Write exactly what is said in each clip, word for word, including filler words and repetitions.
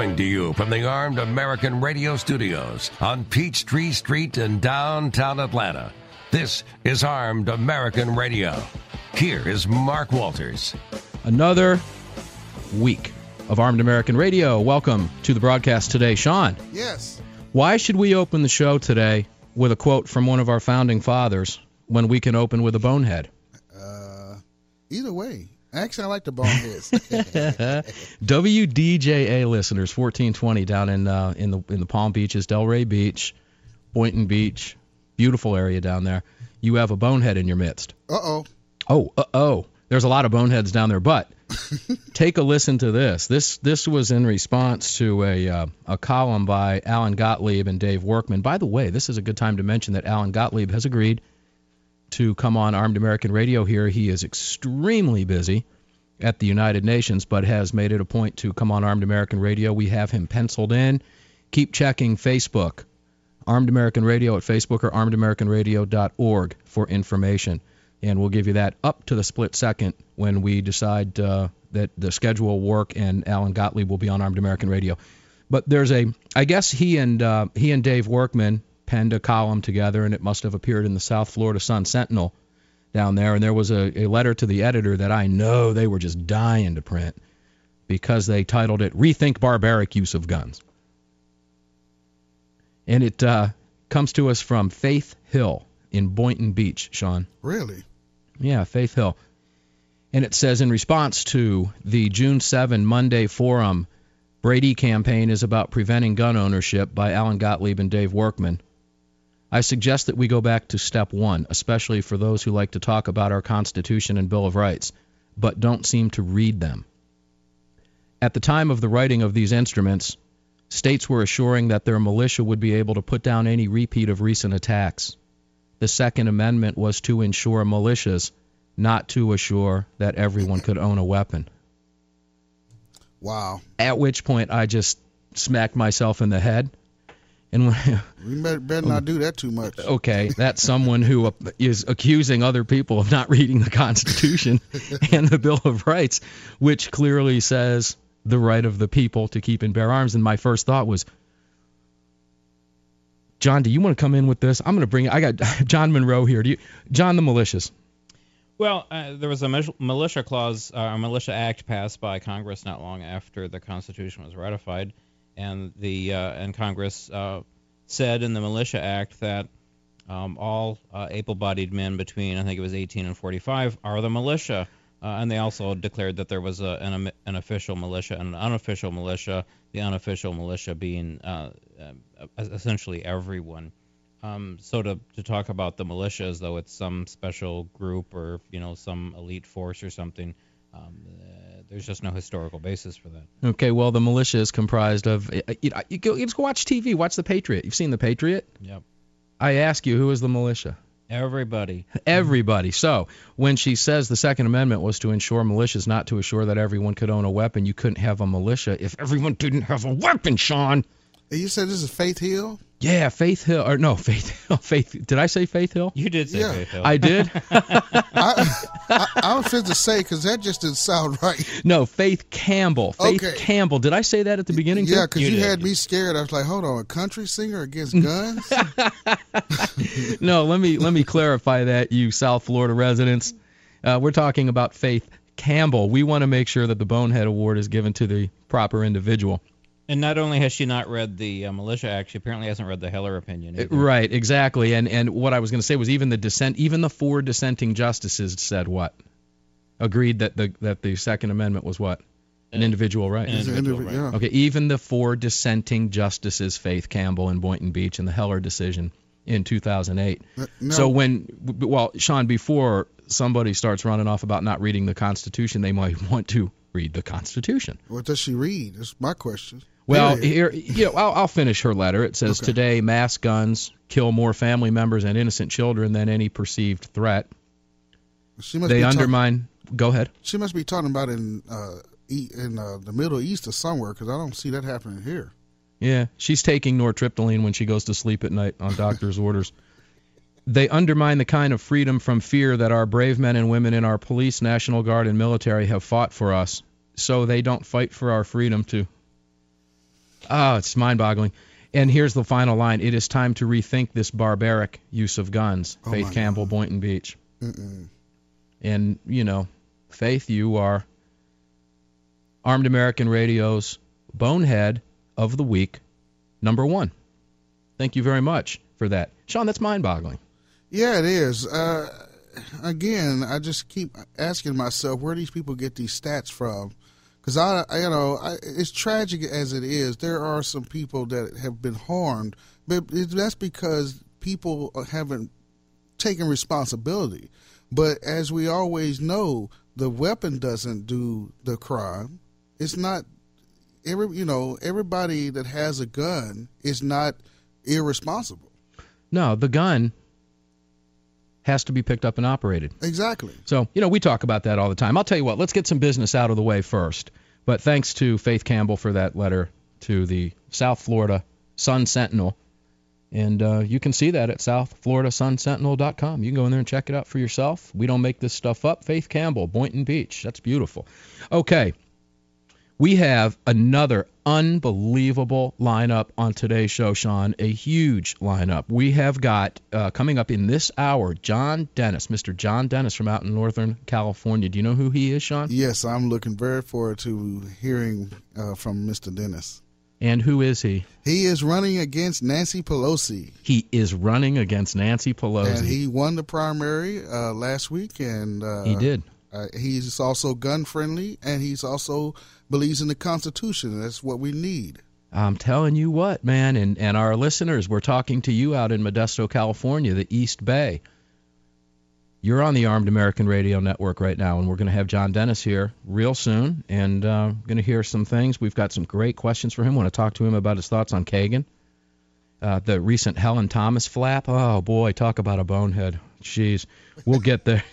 Coming to you from the Armed American Radio Studios on Peachtree Street in downtown Atlanta. This is Armed American Radio. Here is Mark Walters. Another week of Armed American Radio. Welcome to the broadcast today. Sean. Yes. Why should we open the show today with a quote from one of our founding fathers when we can open with a bonehead? Uh, either way. Actually, I like the boneheads. W D J A listeners, fourteen twenty down in uh, in the in the Palm Beaches, Delray Beach, Boynton Beach, beautiful area down there. You have a bonehead in your midst. Uh-oh. Oh, uh-oh. There's a lot of boneheads down there, but take a listen to this. This this was in response to a uh, a column by Alan Gottlieb and Dave Workman. By the way, this is a good time to mention that Alan Gottlieb has agreed to come on Armed American Radio here. He is extremely busy at the United Nations, but has made it a point to come on Armed American Radio. We have him penciled in. Keep checking Facebook, Armed American Radio at Facebook or armed american radio dot org for information. And we'll give you that up to the split second when we decide uh, that the schedule will work and Alan Gottlieb will be on Armed American Radio. But there's a, I guess he and uh, he and Dave Workman penned a column together, and it must have appeared in the South Florida Sun-Sentinel down there. And there was a, a letter to the editor that I know they were just dying to print because they titled it "Rethink Barbaric Use of Guns." And it uh, comes to us from Faith Hill in Boynton Beach, Sean. Really? Yeah, Faith Hill. And it says, in response to the June seventh Monday Forum, Brady campaign is about preventing gun ownership by Alan Gottlieb and Dave Workman. I suggest that we go back to step one, especially for those who like to talk about our Constitution and Bill of Rights, but don't seem to read them. At the time of the writing of these instruments, states were assuring that their militia would be able to put down any repeat of recent attacks. The Second Amendment was to ensure militias, not to assure that everyone could own a weapon. Wow. At which point I just smacked myself in the head. And when, we better, better not do that too much. Okay, that's someone who is accusing other people of not reading the Constitution and the Bill of Rights, which clearly says the right of the people to keep and bear arms. And my first thought was, John, do you want to come in with this? I'm going to bring. I got John Monroe here. Do you, John, the militias. Well, uh, there was a militia clause, uh, a militia act passed by Congress not long after the Constitution was ratified, and the uh, and Congress uh, said in the militia act that um, all uh, able-bodied men between, I think it was eighteen and forty-five, are the militia. Uh, and they also declared that there was a, an, an official militia and an unofficial militia, the unofficial militia being uh, uh, essentially everyone. Um, so to, to talk about the militia as though it's some special group or, you know, some elite force or something, um, uh, there's just no historical basis for that. Okay, well, the militia is comprised of, you know, you go, you just go watch T V, watch The Patriot. You've seen The Patriot? Yep. I ask you, who is the militia? Everybody. Everybody. So when she says the Second Amendment was to ensure militias, not to assure that everyone could own a weapon, you couldn't have a militia if everyone didn't have a weapon, Sean. You said this is Faith Hill? Yeah, Faith Hill. Or no, Faith Hill. Faith. Did I say Faith Hill? You did say Yeah. Faith Hill. I did? I, I, I was fit to say because that just didn't sound right. No, Faith Campbell. Faith Okay. Campbell. Did I say that at the beginning, Yeah, too? because You you, did. had me scared. I was like, hold on, a country singer against guns? No, let me let me clarify that, you South Florida residents. Uh, we're talking about Faith Campbell. We want to make sure that the Bonehead Award is given to the proper individual. And not only has she not read the uh, Militia Act, she apparently hasn't read the Heller opinion either. Right, exactly. And and what I was going to say was even the dissent, even the four dissenting justices said what? Agreed that the that the Second Amendment was what? An individual right. An It's an individual individ- right. yeah. Okay, even the four dissenting justices, Faith Campbell in Boynton Beach, and the Heller decision in two thousand eight. Uh, no. So when, well, Sean, before somebody starts running off about not reading the Constitution, they might want to read the Constitution. What does she read? That's my question. Well, Period. here, you know, I'll, I'll finish her letter. It says, Okay. today, mass guns kill more family members and innocent children than any perceived threat. She must They be talk- undermine... Go ahead. She must be talking about in uh, e- in uh, the Middle East or somewhere because I don't see that happening here. Yeah, she's taking nortriptyline when she goes to sleep at night on doctor's orders. They undermine the kind of freedom from fear that our brave men and women in our police, National Guard, and military have fought for us, so they don't fight for our freedom to... Oh, it's mind-boggling. And here's the final line. It is time to rethink this barbaric use of guns. Oh Faith my Campbell, God. Boynton Beach. Mm-mm. And, you know, Faith, you are Armed American Radio's Bonehead of the Week, number one. Thank you very much for that. Sean, that's mind-boggling. Yeah, it is. Uh, again, I just keep asking myself where these people get these stats from. Because, I, I, you know, I, it's tragic as it is. There are some people that have been harmed, but it, that's because people haven't taken responsibility. But as we always know, the weapon doesn't do the crime. It's not, every you know, everybody that has a gun is not irresponsible. No, the gun has to be picked up and operated. Exactly. So, you know, we talk about that all the time. I'll tell you what, let's get some business out of the way first. But thanks to Faith Campbell for that letter to the South Florida Sun Sentinel. And uh, you can see that at south florida sun sentinel dot com. You can go in there and check it out for yourself. We don't make this stuff up. Faith Campbell, Boynton Beach. That's beautiful. Okay. We have another unbelievable lineup on today's show, Sean, a huge lineup. We have got, uh, coming up in this hour, John Dennis, Mister John Dennis from out in Northern California. Do you know who he is, Sean? Yes, I'm looking very forward to hearing uh, from Mister Dennis. And who is he? He is running against Nancy Pelosi. He is running against Nancy Pelosi. And he won the primary uh, last week. And uh, He did. Uh, he's also gun friendly, and he's also believes in the Constitution. That's what we need. I'm telling you what, man, and, and our listeners, we're talking to you out in Modesto, California, the East Bay. You're on the Armed American Radio Network right now, and we're going to have John Dennis here real soon, and uh, going to hear some things. We've got some great questions for him. Want to talk to him about his thoughts on Kagan. Uh, the recent Helen Thomas flap. Oh, boy, talk about a bonehead. Jeez, we'll get there.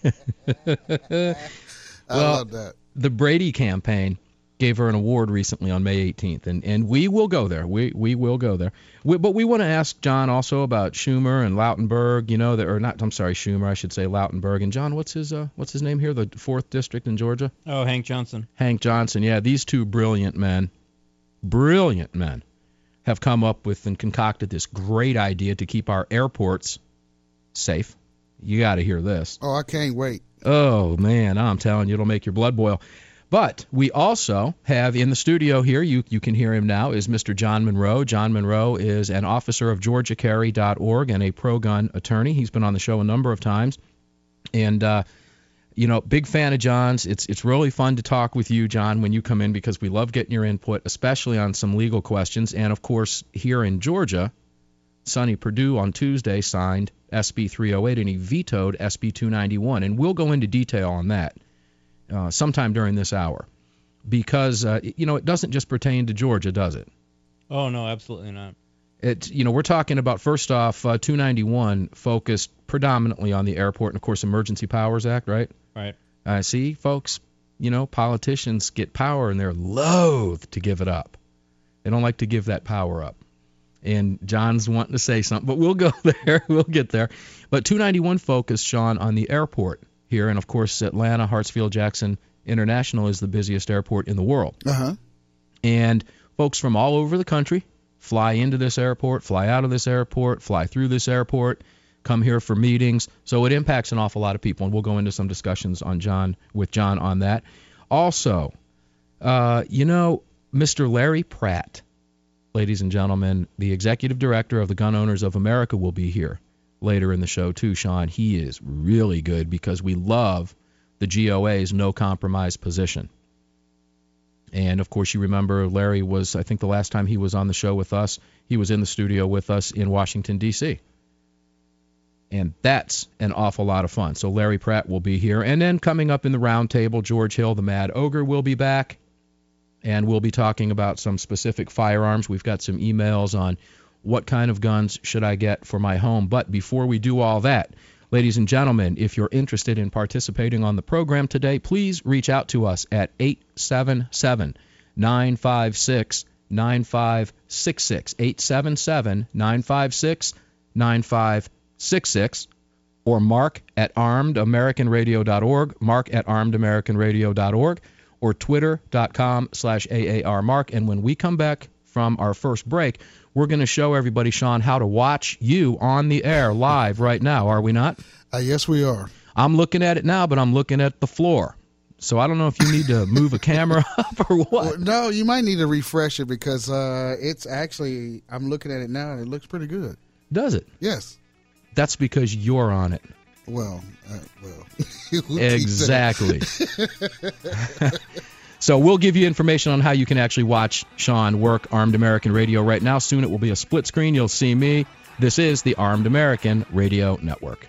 I Well, love that. The Brady campaign gave her an award recently on May eighteenth, and, and we will go there. We we will go there. We, but we want to ask John also about Schumer and Lautenberg, you know, that, or not, I'm sorry, Schumer, I should say Lautenberg. And John, what's his uh, what's his name here, the fourth district in Georgia? Oh, Hank Johnson. Hank Johnson, yeah, these two brilliant men, brilliant men, have come up with and concocted this great idea to keep our airports safe. You got to hear this. Oh, I can't wait. Oh, man, I'm telling you, it'll make your blood boil. But we also have in the studio here, you you can hear him now, is Mister John Monroe. John Monroe is an officer of Georgia Carry dot org and a pro-gun attorney. He's been on the show a number of times. And, uh, you know, big fan of John's. It's it's really fun to talk with you, John, when you come in, because we love getting your input, especially on some legal questions. And, of course, here in Georgia, Sonny Perdue on Tuesday signed S B three oh eight, and he vetoed S B two ninety-one. And we'll go into detail on that uh, sometime during this hour, because, uh, you know, it doesn't just pertain to Georgia, does it? Oh, no, absolutely not. It, you know, we're talking about, first off, uh, two ninety-one focused predominantly on the airport and, of course, Emergency Powers Act, right? Right. Uh, see, folks, you know, politicians get power, and they're loath to give it up. They don't like to give that power up. And John's wanting to say something, but we'll go there. We'll get there. But two ninety-one focused, Sean, on the airport here. And, of course, Atlanta Hartsfield-Jackson International is the busiest airport in the world. Uh-huh. And folks from all over the country fly into this airport, fly out of this airport, fly through this airport, come here for meetings. So it impacts an awful lot of people, and we'll go into some discussions on John with John on that. Also, uh, you know, Mister Larry Pratt, ladies and gentlemen, the executive director of the Gun Owners of America, will be here later in the show too, Sean. He is really good because we love the G O A's no compromise position. And, of course, you remember Larry was, I think the last time he was on the show with us, he was in the studio with us in Washington, D C And that's an awful lot of fun. So Larry Pratt will be here. And then coming up in the round table, George Hill, the Mad Ogre, will be back. And we'll be talking about some specific firearms. We've got some emails on what kind of guns should I get for my home. But before we do all that, ladies and gentlemen, if you're interested in participating on the program today, please reach out to us at eight seven seven, nine five six, nine five six six, eight seven seven, nine five six, nine five six six, or mark at armed american radio dot org, mark at armed american radio dot org, or twitter dot com slash A A R Mark. And when we come back from our first break, we're going to show everybody, Sean, how to watch you on the air live right now, are we not? Uh, yes, we are. I'm looking at it now, but I'm looking at the floor. So I don't know if you need to move a camera up or what. Well, no, you might need to refresh it because uh, it's actually, I'm looking at it now, and it looks pretty good. Does it? Yes. That's because you're on it. Well, uh, well. Exactly. So we'll give you information on how you can actually watch Sean work Armed American Radio right now. Soon it will be a split screen. You'll see me. This is the Armed American Radio Network.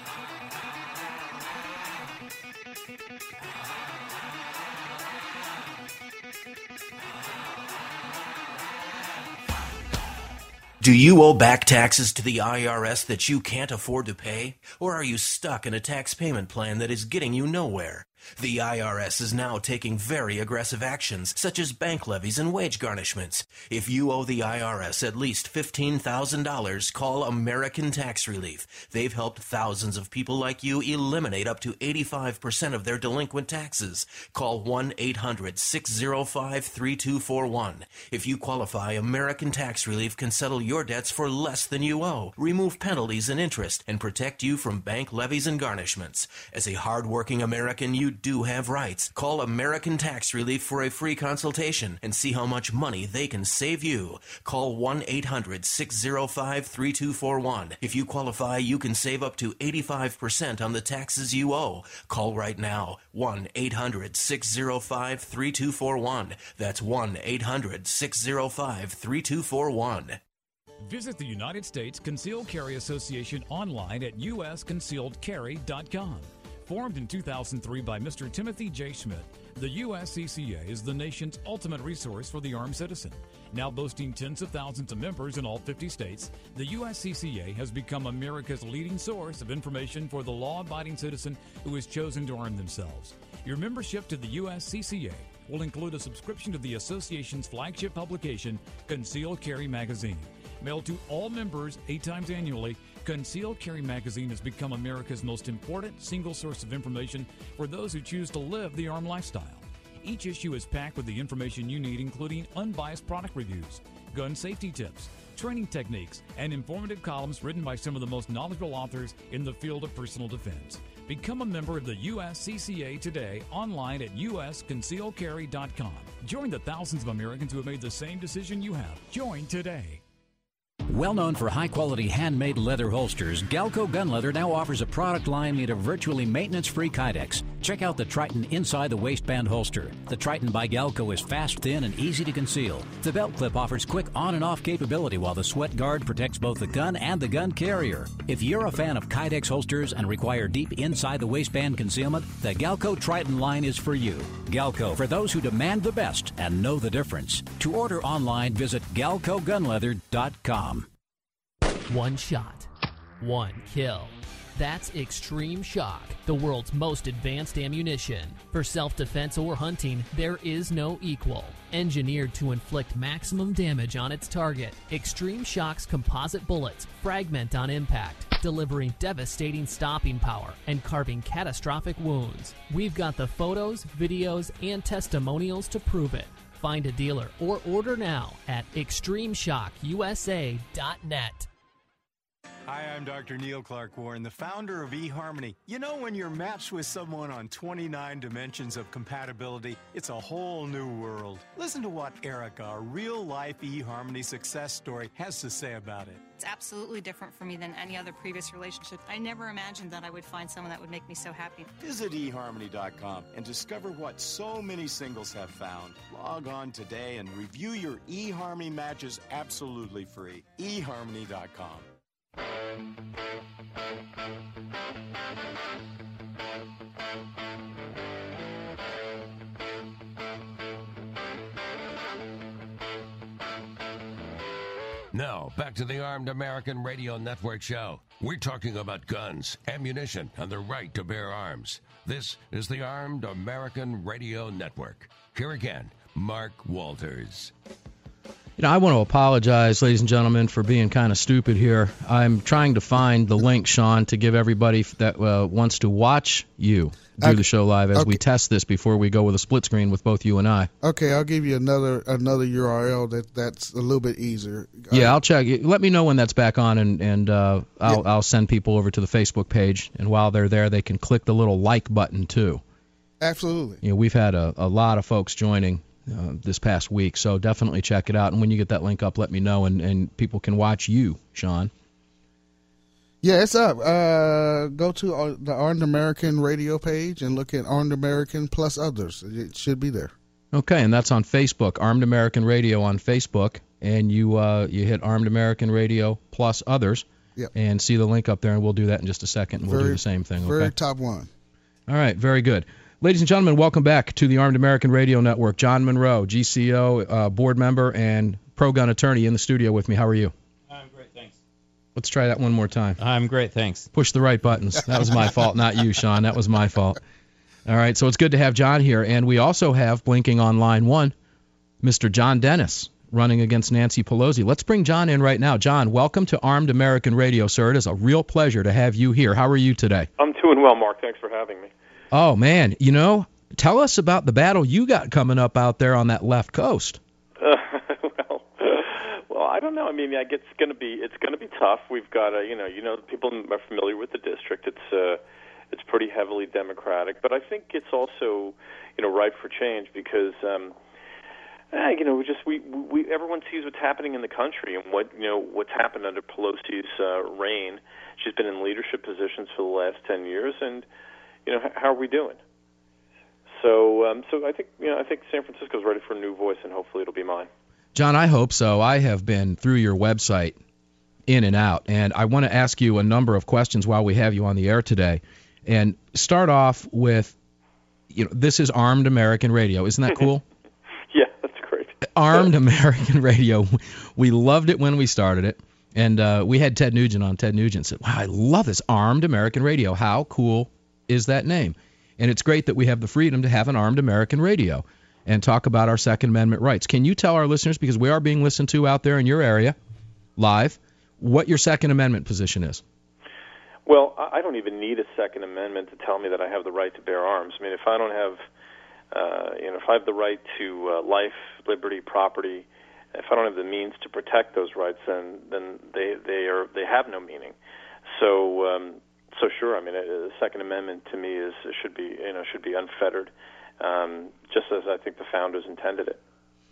Do you owe back taxes to the I R S that you can't afford to pay? Or are you stuck in a tax payment plan that is getting you nowhere? The I R S is now taking very aggressive actions, such as bank levies and wage garnishments. If you owe the I R S at least fifteen thousand dollars, call American Tax Relief. They've helped thousands of people like you eliminate up to eighty-five percent of their delinquent taxes. Call one eight hundred six oh five three two four one. If you qualify, American Tax Relief can settle your debts for less than you owe, remove penalties and interest, and protect you from bank levies and garnishments. As a hard-working American, you do have rights. Call American Tax Relief for a free consultation and see how much money they can save you. Call one eight hundred six oh five three two four one. If you qualify, you can save up to eighty-five percent on the taxes you owe. Call right now, one eight hundred six oh five three two four one. That's one eight hundred six oh five three two four one. Visit the United States Concealed Carry Association online at u s concealed carry dot com. Formed in two thousand three by Mister Timothy J. Schmidt, the U S C C A is the nation's ultimate resource for the armed citizen. Now boasting tens of thousands of members in all fifty states, the U S C C A has become America's leading source of information for the law-abiding citizen who has chosen to arm themselves. Your membership to the U S C C A will include a subscription to the association's flagship publication, Concealed Carry Magazine. Mailed to all members eight times annually, Concealed Carry Magazine has become America's most important single source of information for those who choose to live the armed lifestyle. Each issue is packed with the information you need, including unbiased product reviews, gun safety tips, training techniques, and informative columns written by some of the most knowledgeable authors in the field of personal defense. Become a member of the U S C C A today online at u s concealed carry dot com. Join the thousands of Americans who have made the same decision you have. Join today. Well known for high-quality handmade leather holsters, Galco Gun Leather now offers a product line made of virtually maintenance-free Kydex. Check out the Triton inside the waistband holster. The Triton by Galco is fast, thin, and easy to conceal. The belt clip offers quick on and off capability, while the sweat guard protects both the gun and the gun carrier. If you're a fan of Kydex holsters and require deep inside the waistband concealment, the Galco Triton line is for you. Galco, for those who demand the best and know the difference. To order online, visit galco gun leather dot com. One shot, one kill. That's Extreme Shock, the world's most advanced ammunition. For self-defense or hunting, there is no equal. Engineered to inflict maximum damage on its target, Extreme Shock's composite bullets fragment on impact, delivering devastating stopping power and carving catastrophic wounds. We've got the photos, videos, and testimonials to prove it. Find a dealer or order now at extreme shock u s a dot net. Hi, I'm Doctor Neil Clark Warren, the founder of eHarmony. You know, when you're matched with someone on twenty-nine dimensions of compatibility, it's a whole new world. Listen to what Erica, a real-life eHarmony success story, has to say about it. It's absolutely different for me than any other previous relationship. I never imagined that I would find someone that would make me so happy. Visit e harmony dot com and discover what so many singles have found. Log on today and review your eHarmony matches absolutely free. e harmony dot com. Now, back to the Armed American Radio Network show. We're talking about guns, ammunition, and the right to bear arms. This is the Armed American Radio Network. Here again, Mark Walters. You know, I want to apologize, ladies and gentlemen, for being kind of stupid here. I'm trying to find the link, Sean, to give everybody that uh, wants to watch you do I, the show live as okay. we test this before we go with a split screen with both you and I. Okay, I'll give you another another U R L that that's a little bit easier. Yeah, uh, I'll check. Let me know when that's back on, and and uh, I'll yeah. I'll send people over to the Facebook page, and while they're there, they can click the little like button too. Absolutely. You know, we've had a, a lot of folks joining uh, this past week, so definitely check it out. And when you get that link up, let me know, and, and people can watch you, Sean. Yeah, it's up. Uh, go to the Armed American radio page and look at Armed American plus others. It should be there. Okay, and that's on Facebook, Armed American Radio on Facebook, and you uh, you hit Armed American Radio plus others, yep. and see the link up there, and we'll do that in just a second, and we'll very, do the same thing. Okay? Very top one. All right, very good. Ladies and gentlemen, welcome back to the Armed American Radio Network. John Monroe, G C O, uh, board member, and pro-gun attorney in the studio with me. How are you? I'm great, thanks. Let's try that one more time. I'm great, thanks. Push the right buttons. That was my fault, not you, Sean. That was my fault. All right, so it's good to have John here. And we also have, blinking on line one, Mister John Dennis, running against Nancy Pelosi. Let's bring John in right now. John, welcome to Armed American Radio, sir. It is a real pleasure to have you here. How are you today? I'm doing well, Mark. Thanks for having me. Oh, man. You know, tell us about the battle you got coming up out there on that left coast. Uh, well, well, I don't know. I mean, I guess it's going to be it's going to be tough. We've got a, you know, you know, people are familiar with the district. It's uh, it's pretty heavily Democratic, but I think it's also, you know, ripe for change because, um, eh, you know, we just we, we everyone sees what's happening in the country and what you know what's happened under Pelosi's uh, reign. She's been in leadership positions for the last ten years, and you know, how are we doing? So, um, so I think, you know, I think San Francisco's ready for a new voice, and hopefully it'll be mine. John, I hope so. I have been through your website in and out, and I want to ask you a number of questions while we have you on the air today. And start off with, you know, this is Armed American Radio. Isn't that cool? Yeah, that's great. Armed American Radio. We loved it when we started it. And uh, we had Ted Nugent on. Ted Nugent said, wow, I love this Armed American Radio. How cool is that name? And it's great that we have the freedom to have an Armed American Radio and talk about our Second Amendment rights. Can you tell our listeners, because we are being listened to out there in your area, live, what your Second Amendment position is? Well, I don't even need a Second Amendment to tell me that I have the right to bear arms. I mean, if I don't have, uh, you know, if I have the right to uh, life, liberty, property, if I don't have the means to protect those rights, then then they they are they have no meaning. So. Um, So sure, I mean, the Second Amendment to me is should be you know should be unfettered, um, just as I think the founders intended it.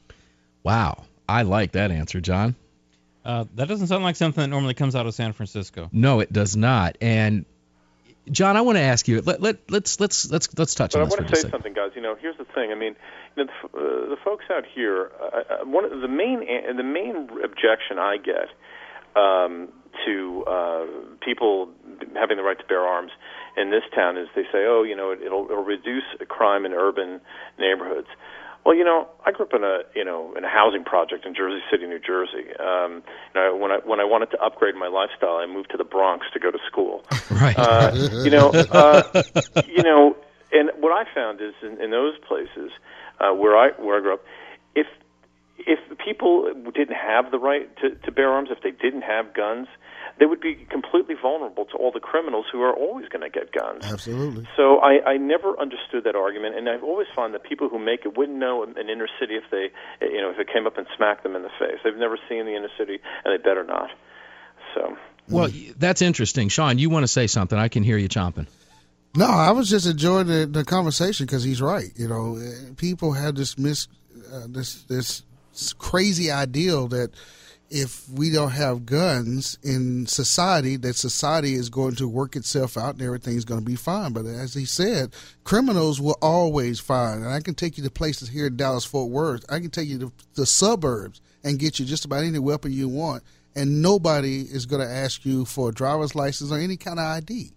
Wow, I like that answer, John. Uh, that doesn't sound like something that normally comes out of San Francisco. No, it does not. And John, I want to ask you. Let let let's let's let's let's touch but on this. But I want to say something, guys. You know, here's the thing. I mean, you know, the, uh, the folks out here. Uh, one of the main the main objection I get. Um, to uh, people having the right to bear arms in this town is they say, oh, you know, it, it'll, it'll reduce crime in urban neighborhoods. Well, you know, I grew up in a you know in a housing project in Jersey City, New Jersey. Um, you know, when I when I wanted to upgrade my lifestyle, I moved to the Bronx to go to school. Right. Uh, you know, uh, you know, and what I found is in, in those places uh, where I where I grew up, if if people didn't have the right to, to bear arms, if they didn't have guns, they would be completely vulnerable to all the criminals who are always going to get guns. Absolutely. So I, I never understood that argument, and I've always found that people who make it wouldn't know an inner city if they, you know, if it came up and smacked them in the face. They've never seen the inner city, and they better not. So. Well, that's interesting, Sean. You want to say something? I can hear you chomping. No, I was just enjoying the, the conversation because he's right. You know, people have this mis, uh, this this crazy ideal that if we don't have guns in society, that society is going to work itself out and everything's going to be fine. But as he said, criminals will always find. And I can take you to places here in Dallas-Fort Worth. I can take you to the suburbs and get you just about any weapon you want. And nobody is going to ask you for a driver's license or any kind of I D.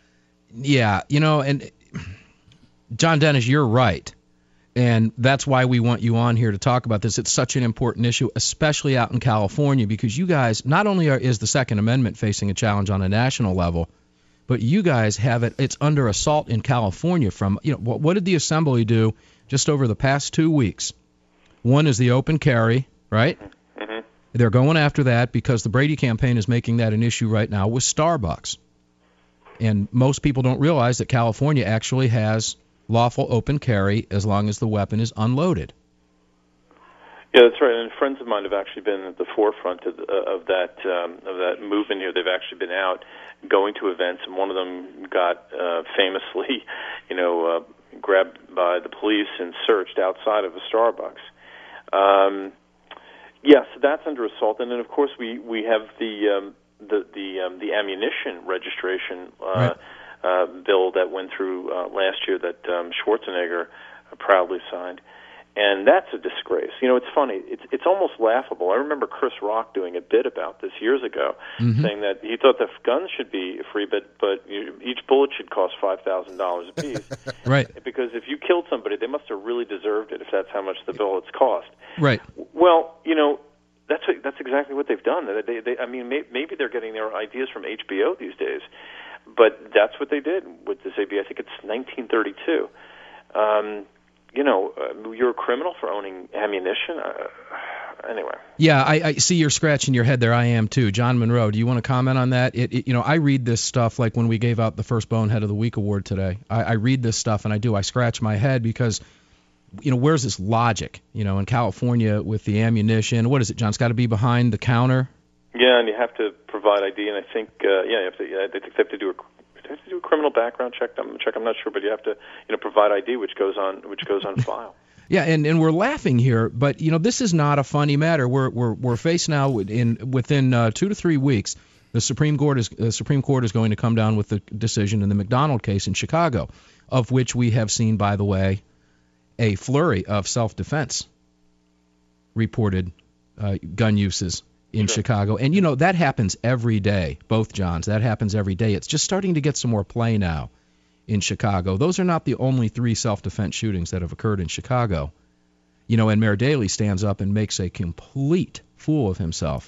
Yeah, you know, and John Dennis, you're right. And that's why we want you on here to talk about this. It's such an important issue, especially out in California, because you guys, not only are, is the Second Amendment facing a challenge on a national level, but you guys have it, it's under assault in California from, you know, what, what did the Assembly do just over the past two weeks? One is the open carry, right? Mm-hmm. They're going after that because the Brady campaign is making that an issue right now with Starbucks. And most people don't realize that California actually has lawful open carry as long as the weapon is unloaded. Yeah, that's right. And friends of mine have actually been at the forefront of, of that um, of that movement here. They've actually been out going to events, and one of them got uh, famously, you know, uh, grabbed by the police and searched outside of a Starbucks. Um, yeah, so that's under assault. And then, of course, we we have the um, the the um, the ammunition registration uh, Right. uh, bill that went through uh, last year that um, Schwarzenegger uh, proudly signed. And that's a disgrace. You know, it's funny. It's it's almost laughable. I remember Chris Rock doing a bit about this years ago, Mhm. saying that he thought the guns should be free, but but you, each bullet should cost five thousand dollars a piece. Right. Because if you killed somebody, they must have really deserved it. If that's how much the bullets cost. Right. Well, you know, that's that's exactly what they've done. They, they, I mean, may, maybe they're getting their ideas from H B O these days, but that's what they did with this A B. I think it's nineteen thirty-two. Um, you know, uh, you're a criminal for owning ammunition. Uh, anyway. Yeah, I, I see you're scratching your head there. I am too. John Monroe, do you want to comment on that? It, it, you know, I read this stuff like when we gave out the first Bonehead of the Week award today. I, I read this stuff and I do. I scratch my head because, you know, where's this logic? You know, in California with the ammunition, what is it, John? It's got to be behind the counter. Yeah, and you have to provide I D, and I think, uh, yeah, you have to. Yeah, they have to do a. Do you have to do a criminal background check? I'm, check? I'm not sure, but you have to, you know, provide I D, which goes on, which goes on file. Yeah, and, and we're laughing here, but you know this is not a funny matter. We're we're we're faced now in within uh, two to three weeks. The Supreme Court is the Supreme Court is going to come down with the decision in the McDonald case in Chicago, of which we have seen, by the way, a flurry of self-defense reported uh, gun uses in Sure. Chicago. And, you know, that happens every day, both Johns. That happens every day. It's just starting to get some more play now in Chicago. Those are not the only three self-defense shootings that have occurred in Chicago. You know, and Mayor Daley stands up and makes a complete fool of himself.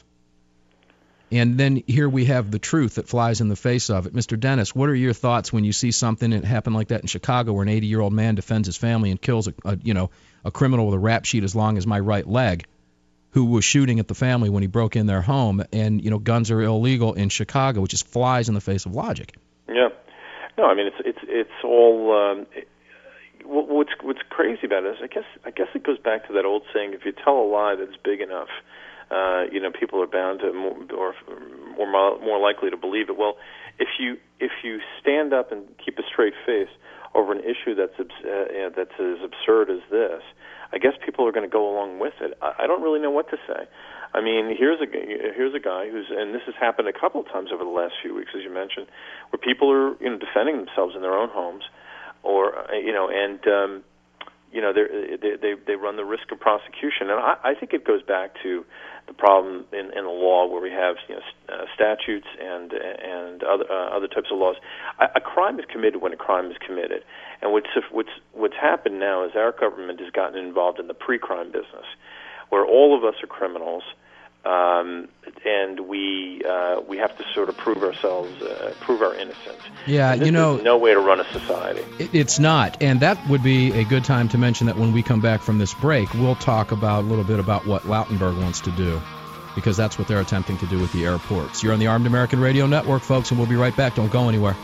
And then here we have the truth that flies in the face of it. Mister Dennis, what are your thoughts when you see something that happened like that in Chicago where an eighty-year-old man defends his family and kills a, a you know a criminal with a rap sheet as long as my right leg, who was shooting at the family when he broke in their home, and you know guns are illegal in Chicago, which just flies in the face of logic. Yeah, no, I mean it's it's it's all. Um, it, what's what's crazy about it is I guess I guess it goes back to that old saying: if you tell a lie that's big enough, uh, you know people are bound to more, or more more likely to believe it. Well, if you if you stand up and keep a straight face over an issue that's uh, you know, that's as absurd as this, I guess people are going to go along with it. I, I don't really know what to say. I mean, here's a here's a guy who's, and this has happened a couple of times over the last few weeks, as you mentioned, where people are you know defending themselves in their own homes, or you know, and um, you know they they they run the risk of prosecution. And I, I think it goes back to the problem in, in the law where we have you know uh, statutes and and other uh, other types of laws. A, a crime is committed when a crime is committed, and what's what's what's happened now is our government has gotten involved in the pre-crime business, where all of us are criminals, um, and we uh, we have to sort of prove ourselves, uh, prove our innocence. Yeah, and this you know, is no way to run a society. It, it's not, and that would be a good time to mention that when we come back from this break, we'll talk about a little bit about what Lautenberg wants to do, because that's what they're attempting to do with the airports. You're on the Armed American Radio Network, folks, and we'll be right back. Don't go anywhere.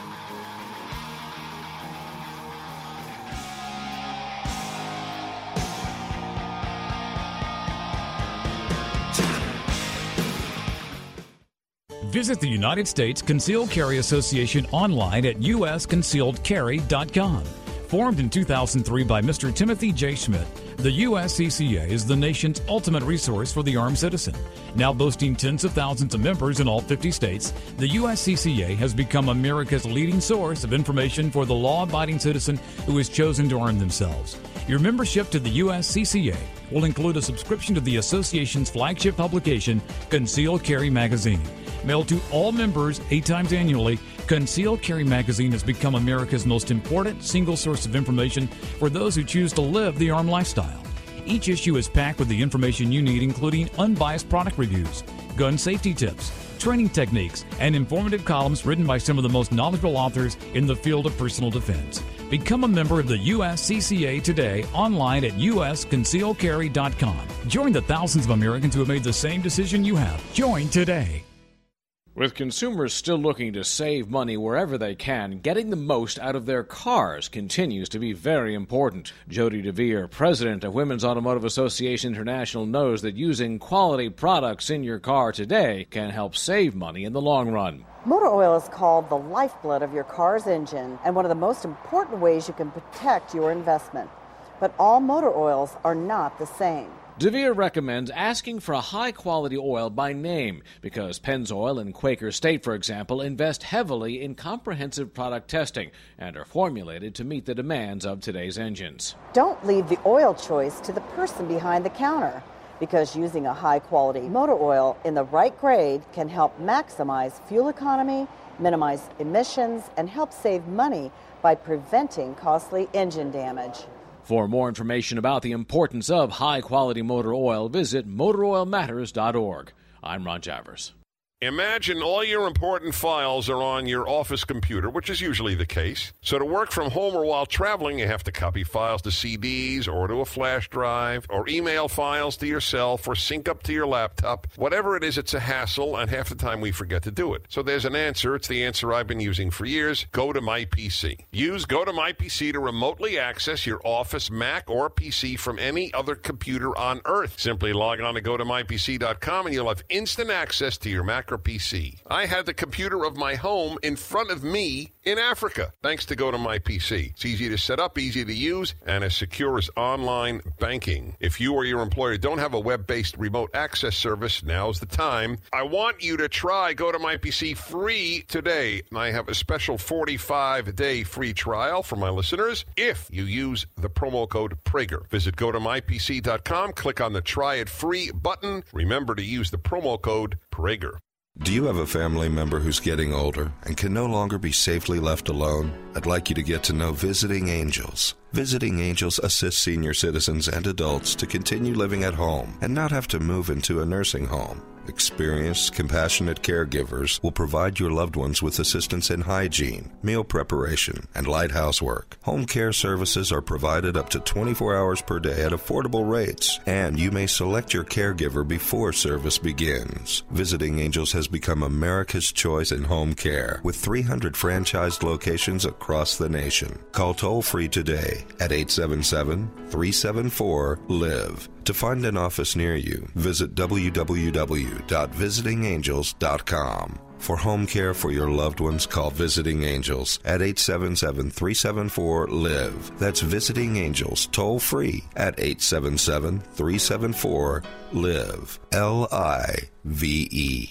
Visit the United States Concealed Carry Association online at U S concealed carry dot com. Formed in two thousand three by Mister Timothy J. Schmidt, the U S C C A is the nation's ultimate resource for the armed citizen. Now boasting tens of thousands of members in all fifty states, the U S C C A has become America's leading source of information for the law-abiding citizen who has chosen to arm themselves. Your membership to the U S C C A will include a subscription to the association's flagship publication, Concealed Carry Magazine. Mailed to all members eight times annually, Concealed Carry Magazine has become America's most important single source of information for those who choose to live the armed lifestyle. Each issue is packed with the information you need, including unbiased product reviews, gun safety tips, training techniques, and informative columns written by some of the most knowledgeable authors in the field of personal defense. Become a member of the U S C C A today online at U S conceal carry dot com. Join the thousands of Americans who have made the same decision you have. Join today. With consumers still looking to save money wherever they can, getting the most out of their cars continues to be very important. Jody DeVere, president of Women's Automotive Association International, knows that using quality products in your car today can help save money in the long run. Motor oil is called the lifeblood of your car's engine and one of the most important ways you can protect your investment. But all motor oils are not the same. DeVere recommends asking for a high-quality oil by name because Pennzoil and Quaker State, for example, invest heavily in comprehensive product testing and are formulated to meet the demands of today's engines. Don't leave the oil choice to the person behind the counter, because using a high-quality motor oil in the right grade can help maximize fuel economy, minimize emissions, and help save money by preventing costly engine damage. For more information about the importance of high-quality motor oil, visit motor oil matters dot org. I'm Ron Javers. Imagine all your important files are on your office computer, which is usually the case. So to work from home or while traveling, you have to copy files to C Ds or to a flash drive or email files to yourself or sync up to your laptop. Whatever it is, it's a hassle, and half the time we forget to do it. So there's an answer. It's the answer I've been using for years. Go to My P C. Use Go to My P C to remotely access your office Mac or P C from any other computer on Earth. Simply log on to go to my p c dot com and you'll have instant access to your Mac or P C. I had the computer of my home in front of me in Africa, thanks to Go to My P C. It's easy to set up, easy to use, and as secure as online banking. If you or your employer don't have a web-based remote access service, now's the time. I want you to try Go to My P C free today. I have a special forty-five day free trial for my listeners if you use the promo code Prager. Visit go to my p c dot com, click on the Try It Free button. Remember to use the promo code Prager. Do you have a family member who's getting older and can no longer be safely left alone? I'd like you to get to know Visiting Angels. Visiting Angels assists senior citizens and adults to continue living at home and not have to move into a nursing home. Experienced, compassionate caregivers will provide your loved ones with assistance in hygiene, meal preparation, and light housework. Home care services are provided up to twenty-four hours per day at affordable rates, and you may select your caregiver before service begins. Visiting Angels has become America's choice in home care, with three hundred franchised locations across the nation. Call toll-free today at eight seven seven, three seven four, LIVE. To find an office near you, visit w w w dot visiting angels dot com. For home care for your loved ones, call Visiting Angels at eight seven seven, three seven four, LIVE. That's Visiting Angels, toll free at eight seven seven, three seven four, LIVE. L I V E.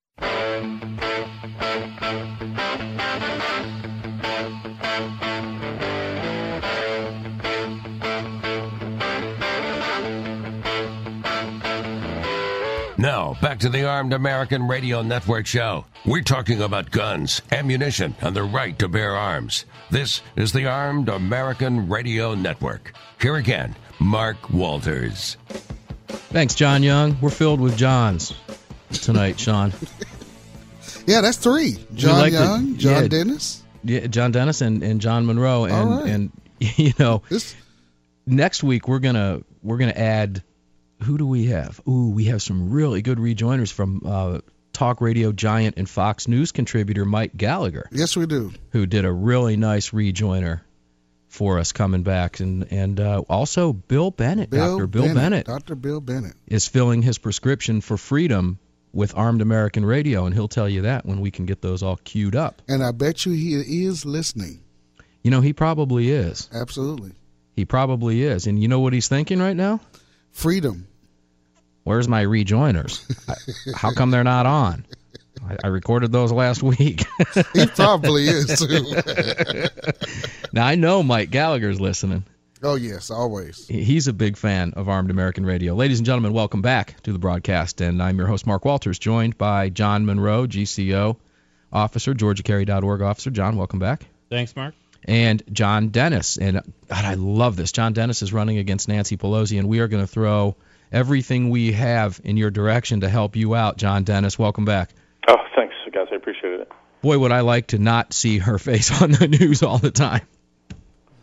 Now, back to the Armed American Radio Network show. We're talking about guns, ammunition, and the right to bear arms. This is the Armed American Radio Network. Here again, Mark Walters. Thanks, John Young. We're filled with Johns tonight, Sean. Yeah, that's three. John like Young, the, John yeah, Dennis. Yeah, John Dennis and, and John Monroe. And, All right. and you know, This- next week we're gonna we're gonna add. Who do we have? Ooh, we have some really good rejoiners from uh, talk radio giant and Fox News contributor Mike Gallagher. Yes, we do. Who did a really nice rejoiner for us coming back, and and uh, also Bill Bennett, Bill Doctor Bill Bennett, Doctor Bill Bennett is filling his prescription for freedom with Armed American Radio, and he'll tell you that when we can get those all queued up. And I bet you he is listening. You know, he probably is. Absolutely. He probably is. And you know what he's thinking right now? Freedom. Where's my rejoiners? I, how come they're not on? I, I recorded those last week. He probably is, too. Now, I know Mike Gallagher's listening. Oh, yes, always. He's a big fan of Armed American Radio. Ladies and gentlemen, welcome back to the broadcast. And I'm your host, Mark Walters, joined by John Monroe, G C O officer, georgia carry dot org officer. John, welcome back. Thanks, Mark. And John Dennis. And God, I love this. John Dennis is running against Nancy Pelosi, and we are going to throw everything we have in your direction to help you out. John Dennis, welcome back. Oh, thanks, guys. I appreciate it. Boy, would I like to not see her face on the news all the time.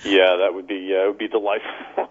Yeah, that would be yeah, it would be delightful.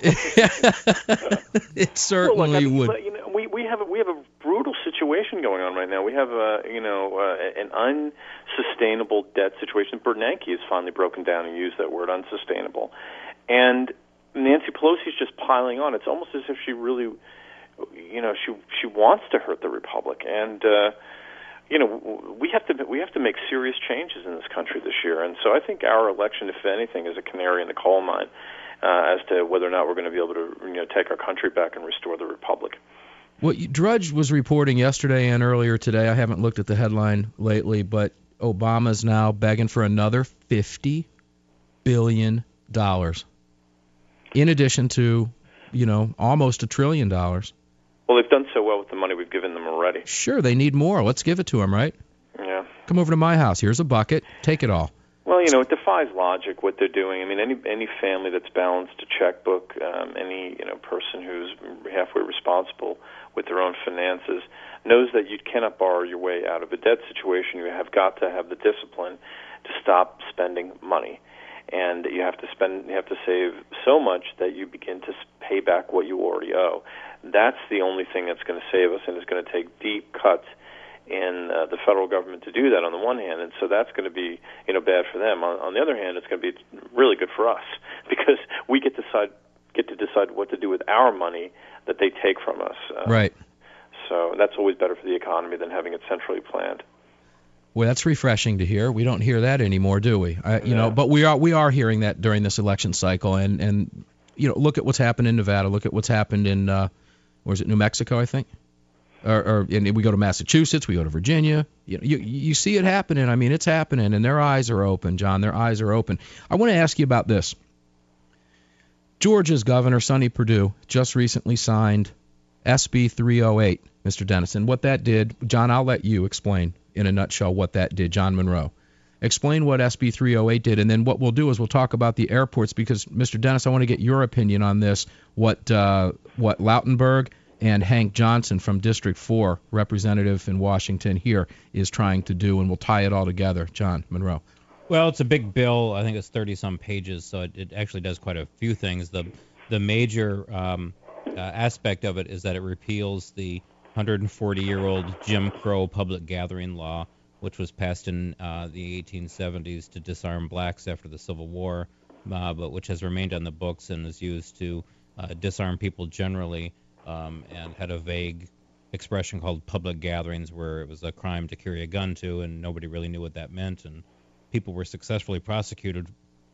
It certainly well, look, I mean, would. But, you know, we we have a, we have a brutal situation going on right now. We have a you know uh, an unsustainable debt situation. Bernanke has finally broken down and used that word, unsustainable, and Nancy Pelosi's just piling on. It's almost as if she really, you know, she she wants to hurt the republic, and uh, you know, we have to we have to make serious changes in this country this year. And so I think our election, if anything, is a canary in the coal mine uh, as to whether or not we're going to be able to you know take our country back and restore the republic. Well, Drudge was reporting yesterday and earlier today. I haven't looked at the headline lately, but Obama's now begging for another fifty billion dollars. In addition to, you know, almost a trillion dollars. Well, they've done so well with the money we've given them already. Sure, they need more. Let's give it to them, right? Yeah. Come over to my house. Here's a bucket. Take it all. Well, you know, it defies logic what they're doing. I mean, any any family that's balanced a checkbook, um, any you know person who's halfway responsible with their own finances knows that you cannot borrow your way out of a debt situation. You have got to have the discipline to stop spending money. And you have to spend, you have to save so much that you begin to pay back what you already owe. That's the only thing that's going to save us, and it's going to take deep cuts in uh, the federal government to do that on the one hand, and so that's going to be, you know, bad for them. On, on the other hand, it's going to be really good for us because we get to decide get to decide what to do with our money that they take from us. Uh, right. So that's always better for the economy than having it centrally planned. Well, that's refreshing to hear. We don't hear that anymore, do we? I, you Yeah. know, but we are we are hearing that during this election cycle, and and you know, look at what's happened in Nevada. Look at what's happened in, uh, where is it, New Mexico, I think, or, or and we go to Massachusetts, we go to Virginia. You know, you you see it happening. I mean, it's happening, and their eyes are open, John. Their eyes are open. I want to ask you about this. Georgia's Governor Sonny Perdue just recently signed S B three oh eight, Mister Dennison. What that did, John, I'll let you explain in a nutshell what that did. John Monroe, explain what S B three oh eight did, and then what we'll do is we'll talk about the airports because, Mister Dennis, I want to get your opinion on this, what uh, what Lautenberg and Hank Johnson from District four, representative in Washington here, is trying to do, and we'll tie it all together. John Monroe. Well, it's a big bill. I think it's thirty-some pages, so it, it actually does quite a few things. The the major um, uh, aspect of it is that it repeals the one hundred forty-year-old Jim Crow public gathering law, which was passed in uh, the eighteen seventies to disarm blacks after the Civil War, uh, but which has remained on the books and is used to uh, disarm people generally, um, and had a vague expression called public gatherings where it was a crime to carry a gun to, and nobody really knew what that meant, and people were successfully prosecuted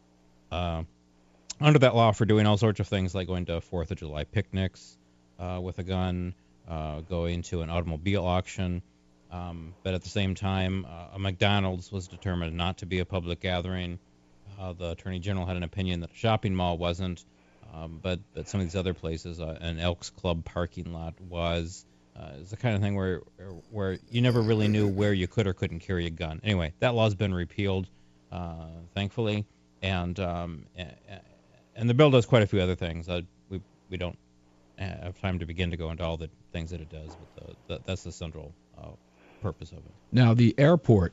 uh, under that law for doing all sorts of things like going to Fourth of July picnics uh, with a gun, uh, going to an automobile auction. Um, but at the same time, uh, a McDonald's was determined not to be a public gathering. Uh, the Attorney General had an opinion that a shopping mall wasn't, um, but, but some of these other places, uh, an Elks Club parking lot was. Uh, it's the kind of thing where where you never really knew where you could or couldn't carry a gun. Anyway, that law's been repealed, uh, thankfully, and um, and the bill does quite a few other things. Uh, we we don't have time to begin to go into all the things that it does, but the, the, that's the central uh, purpose of it. Now, the airport,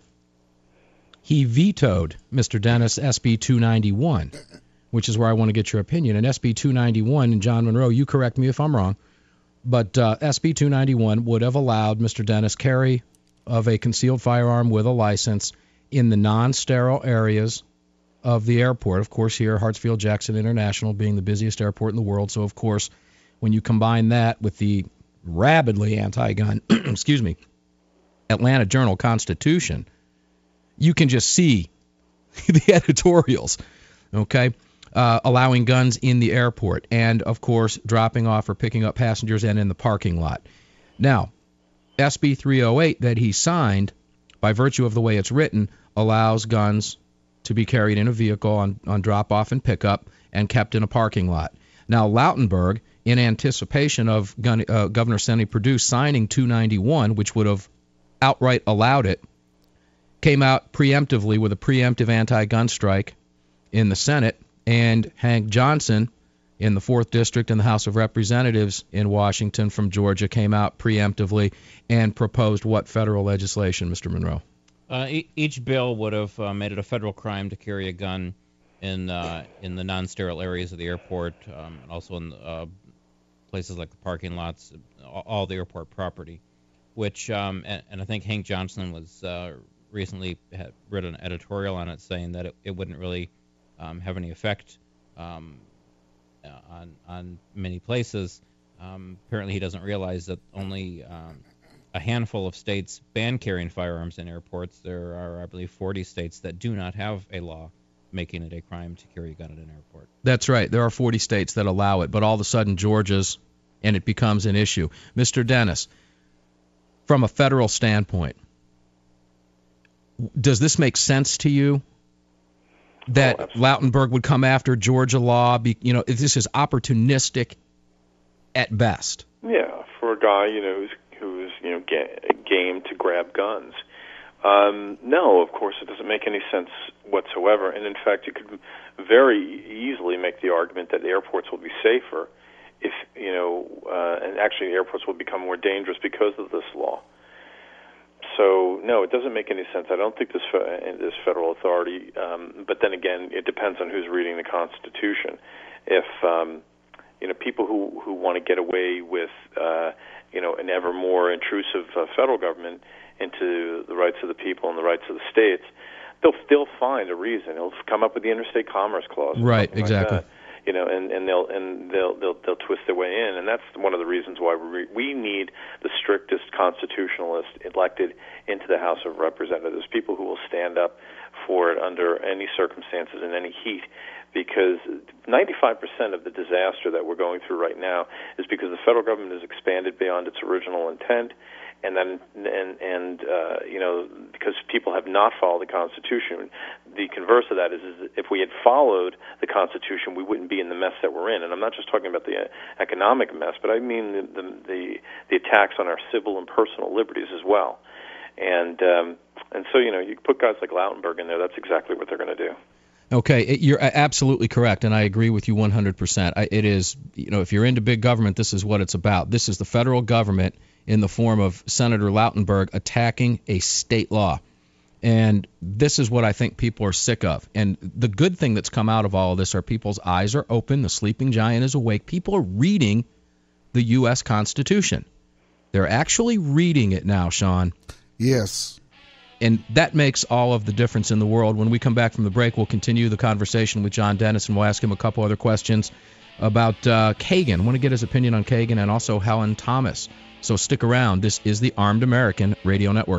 he vetoed, Mister Dennis, S B two ninety-one, which is where I want to get your opinion. And S B two ninety-one, and John Monroe, you correct me if I'm wrong, but uh, S B two ninety-one would have allowed Mister Dennis carry of a concealed firearm with a license in the non-sterile areas of the airport. Of course, here, Hartsfield-Jackson International being the busiest airport in the world. So, of course, when you combine that with the rabidly anti-gun, excuse me, Atlanta Journal-Constitution, you can just see the editorials, okay? Uh, allowing guns in the airport and, of course, dropping off or picking up passengers and in the parking lot. Now, S B three oh eight that he signed, by virtue of the way it's written, allows guns to be carried in a vehicle on, on drop-off and pickup and kept in a parking lot. Now, Lautenberg, in anticipation of gun, uh, Governor Sonny Perdue signing two ninety-one, which would have outright allowed it, came out preemptively with a preemptive anti-gun strike in the Senate. And Hank Johnson in the fourth District in the House of Representatives in Washington from Georgia came out preemptively and proposed what federal legislation, Mister Monroe? Uh, e- each bill would have uh, made it a federal crime to carry a gun in uh, in the non-sterile areas of the airport, um, and also in uh, places like the parking lots, all the airport property. Which um, and, and I think Hank Johnson was uh, recently had written an editorial on it, saying that it, it wouldn't really um, have any effect um, on on many places. Um, apparently, he doesn't realize that only um, a handful of states ban carrying firearms in airports. There are, I believe, forty states that do not have a law making it a crime to carry a gun at an airport. That's right. There are forty states that allow it, but all of a sudden Georgia's, and it becomes an issue. Mister Dennis, from a federal standpoint, does this make sense to you? That oh, Lautenberg would come after Georgia law? Be, you know, if this is opportunistic at best. Yeah, for a guy, you know, who's, who's you know, ga- game to grab guns. Um, no, of course, it doesn't make any sense whatsoever. And in fact, you could very easily make the argument that airports will be safer if, you know, uh, and actually airports will become more dangerous because of this law. So, no, it doesn't make any sense. I don't think this fe- this federal authority, um, but then again, it depends on who's reading the Constitution. If, um, you know, people who, who want to get away with, uh, you know, an ever more intrusive uh, federal government into the rights of the people and the rights of the states, they'll still find a reason. They'll come up with the Interstate Commerce Clause. Right, exactly. Like that. You know, and, and they'll and they'll they'll they'll twist their way in, and that's one of the reasons why we we need the strictest constitutionalists elected into the House of Representatives, people who will stand up for it under any circumstances in any heat, because ninety-five percent of the disaster that we're going through right now is because the federal government has expanded beyond its original intent. And then, and and uh, you know, because people have not followed the Constitution, the converse of that is, is if we had followed the Constitution, we wouldn't be in the mess that we're in. And I'm not just talking about the economic mess, but I mean the the the, the attacks on our civil and personal liberties as well. And um, and so, you know, you put guys like Lautenberg in there, that's exactly what they're going to do. Okay, it, you're absolutely correct, and I agree with you one hundred percent. I, it is, you know, if you're into big government, this is what it's about. This is the federal government in the form of Senator Lautenberg attacking a state law. And this is what I think people are sick of. And the good thing that's come out of all of this are people's eyes are open, the sleeping giant is awake. People are reading the U S Constitution. They're actually reading it now, Sean. Yes. And that makes all of the difference in the world. When we come back from the break, we'll continue the conversation with John Dennis, and we'll ask him a couple other questions about uh, Kagan. I want to get his opinion on Kagan and also Helen Thomas. So stick around. This is the Armed American Radio Network.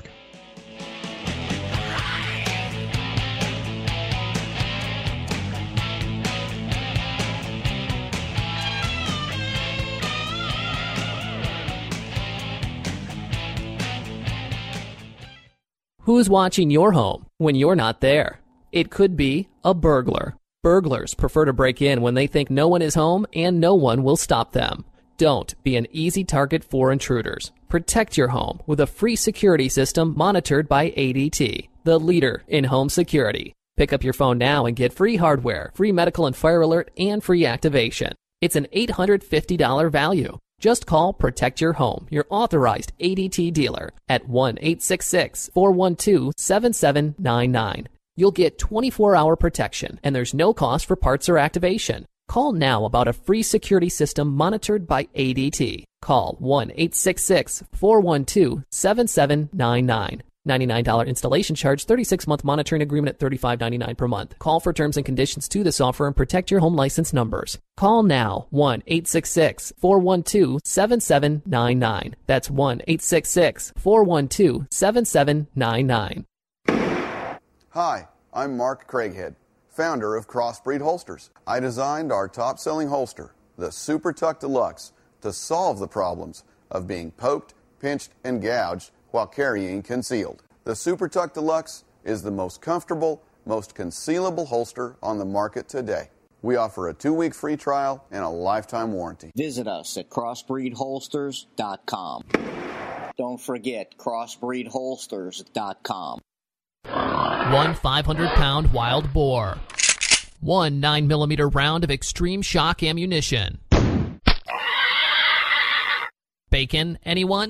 Who's watching your home when you're not there? It could be a burglar. Burglars prefer to break in when they think no one is home and no one will stop them. Don't be an easy target for intruders. Protect your home with a free security system monitored by A D T, the leader in home security. Pick up your phone now and get free hardware, free medical and fire alert, and free activation. It's an eight hundred fifty dollars value. Just call Protect Your Home, your authorized A D T dealer, at one eight six six, four one two, seven seven nine nine. You'll get twenty-four hour protection, and there's no cost for parts or activation. Call now about a free security system monitored by A D T. Call one eight six six, four one two, seven seven nine nine. ninety-nine dollars installation charge, thirty-six month monitoring agreement at thirty-five ninety-nine per month. Call for terms and conditions to this offer and protect your home license numbers. Call now, one eight six six, four one two, seven seven nine nine. That's one eight six six, four one two, seven seven nine nine. Hi, I'm Mark Craighead, founder of Crossbreed Holsters. I designed our top-selling holster, the Super Tuck Deluxe, to solve the problems of being poked, pinched, and gouged while carrying concealed. The Super Tuck Deluxe is the most comfortable, most concealable holster on the market today. We offer a two-week free trial and a lifetime warranty. Visit us at crossbreed holsters dot com. Don't forget crossbreed holsters dot com. One five hundred pound wild boar. One nine millimeter round of extreme shock ammunition. Bacon, anyone?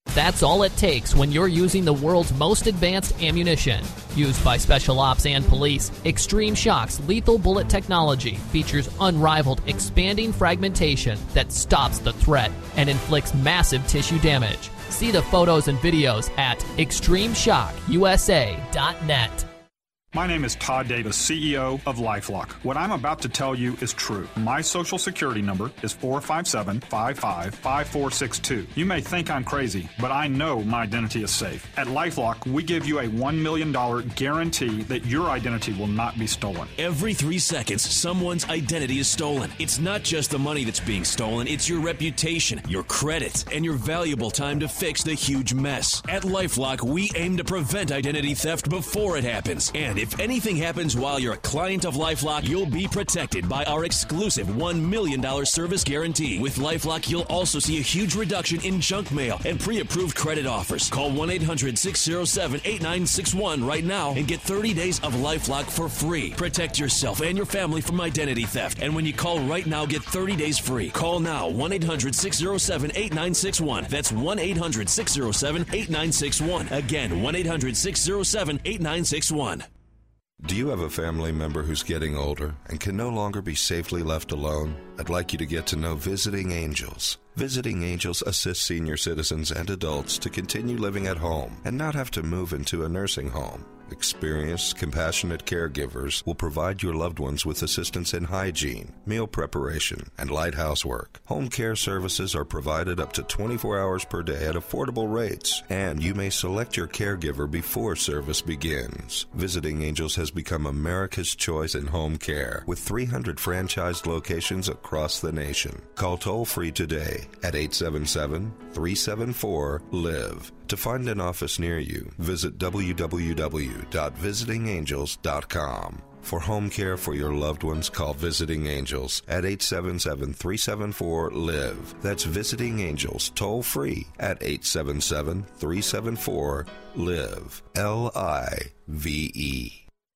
That's all it takes when you're using the world's most advanced ammunition. Used by Special Ops and police, Extreme Shock's lethal bullet technology features unrivaled expanding fragmentation that stops the threat and inflicts massive tissue damage. See the photos and videos at extreme shock u s a dot net. My name is Todd Davis, C E O of LifeLock. What I'm about to tell you is true. My social security number is four five seven, five five, five four six two. You may think I'm crazy, but I know my identity is safe. At LifeLock, we give you a one million dollars guarantee that your identity will not be stolen. Every three seconds, someone's identity is stolen. It's not just the money that's being stolen, it's your reputation, your credit, and your valuable time to fix the huge mess. At LifeLock, we aim to prevent identity theft before it happens. And if anything happens while you're a client of LifeLock, you'll be protected by our exclusive one million dollars service guarantee. With LifeLock, you'll also see a huge reduction in junk mail and pre-approved credit offers. Call one eight hundred, six zero seven, eight nine six one right now and get thirty days of LifeLock for free. Protect yourself and your family from identity theft. And when you call right now, get thirty days free. Call now, one eight hundred, six zero seven, eight nine six one. That's one eight hundred, six zero seven, eight nine six one. Again, one eight hundred, six zero seven, eight nine six one. Do you have a family member who's getting older and can no longer be safely left alone? I'd like you to get to know Visiting Angels. Visiting Angels assists senior citizens and adults to continue living at home and not have to move into a nursing home. Experienced, compassionate caregivers will provide your loved ones with assistance in hygiene, meal preparation, and light housework. Home care services are provided up to twenty-four hours per day at affordable rates, and you may select your caregiver before service begins. Visiting Angels has become America's choice in home care, with three hundred franchised locations across the nation. Call toll-free today at eight seven seven, three seven four, LIVE. To find an office near you, visit w w w dot visiting angels dot com. For home care for your loved ones, call Visiting Angels at eight seven seven, three seven four, LIVE. That's Visiting Angels, toll free at eight seven seven, three seven four, LIVE. L I V E.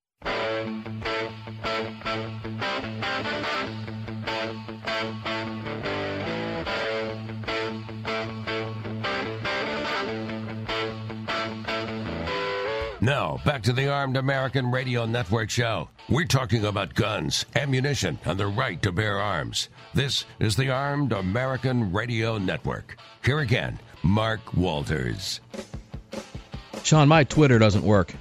Now, back to the Armed American Radio Network show. We're talking about guns, ammunition, and the right to bear arms. This is the Armed American Radio Network. Here again, Mark Walters. Sean, my Twitter doesn't work.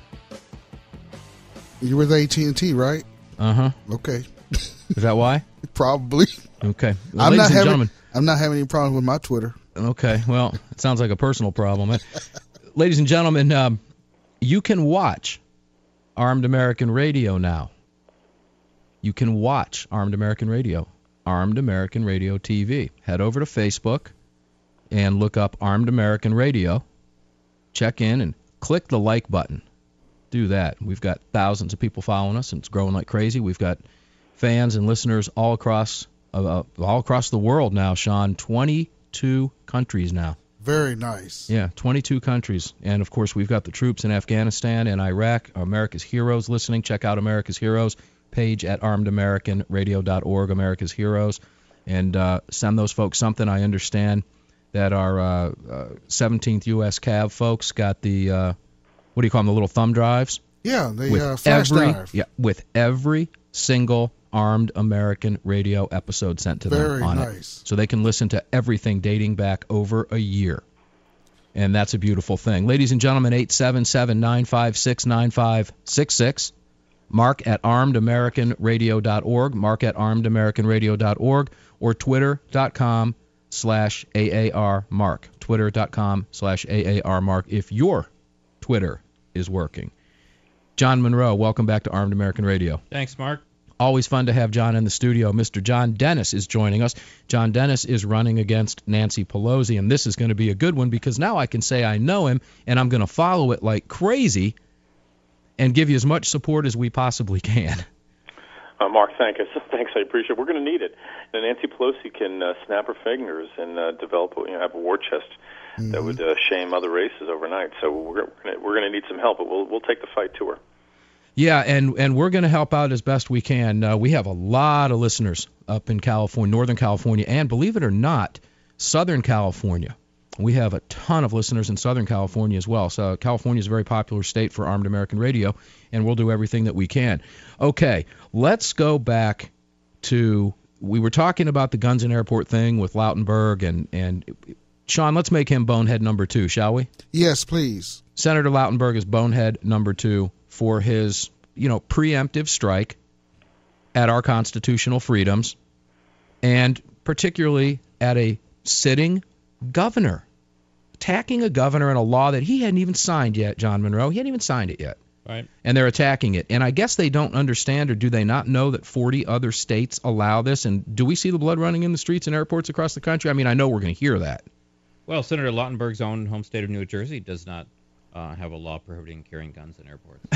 You're with A T and T, right? Uh-huh. Okay. Is that why? Probably. Okay. Well, I'm ladies not and having, gentlemen. I'm not having any problem with my Twitter. Okay. Well, it sounds like a personal problem. Ladies and gentlemen, um, you can watch Armed American Radio now. You can watch Armed American Radio, Armed American Radio T V. Head over to Facebook and look up Armed American Radio. Check in and click the like button. Do that. We've got thousands of people following us, and it's growing like crazy. We've got fans and listeners all across uh, all across the world now, Sean. twenty-two countries now. Very nice. Yeah, twenty-two countries. And, of course, we've got the troops in Afghanistan and Iraq, America's Heroes listening. Check out America's Heroes page at armed american radio dot org, America's Heroes, and uh, send those folks something. I understand that our uh, uh, seventeenth U S Cav folks got the, uh, what do you call them, the little thumb drives? Yeah, the with uh, flash every, drive. Yeah, with every single Armed American Radio episode sent to them Very on nice. it. So they can listen to everything dating back over a year. And that's a beautiful thing. Ladies and gentlemen, eight seven seven, nine five six, nine five six six. Mark at armed american radio dot org, mark at armed american radio dot org, or twitter.com slash AAR Mark. Twitter.com slash AAR Mark if your Twitter is working. John Monroe, welcome back to Armed American Radio. Thanks, Mark. Always fun to have John in the studio. Mister John Dennis is joining us. John Dennis is running against Nancy Pelosi, and this is going to be a good one because now I can say I know him, and I'm going to follow it like crazy and give you as much support as we possibly can. Uh, Mark, thank you. Thanks, I appreciate it. We're going to need it. And Nancy Pelosi can uh, snap her fingers and uh, develop, you know, have a war chest mm-hmm. that would uh, shame other races overnight. So we're we're going to need some help, but we'll we'll take the fight to her. Yeah, and, and we're going to help out as best we can. Uh, we have a lot of listeners up in California, Northern California, and believe it or not, Southern California. We have a ton of listeners in Southern California as well. So California is a very popular state for Armed American Radio, and we'll do everything that we can. Okay, let's go back to, we were talking about the guns in airport thing with Lautenberg, and, and Sean, let's make him bonehead number two, shall we? Yes, please. Senator Lautenberg is bonehead number two for his, you know, preemptive strike at our constitutional freedoms, and particularly at a sitting governor, attacking a governor in a law that he hadn't even signed yet, John Monroe. He hadn't even signed it yet. Right. And they're attacking it. And I guess they don't understand, or do they not know that forty other states allow this? And do we see the blood running in the streets and airports across the country? I mean, I know we're going to hear that. Well, Senator Lautenberg's own home state of New Jersey does not uh, have a law prohibiting carrying guns in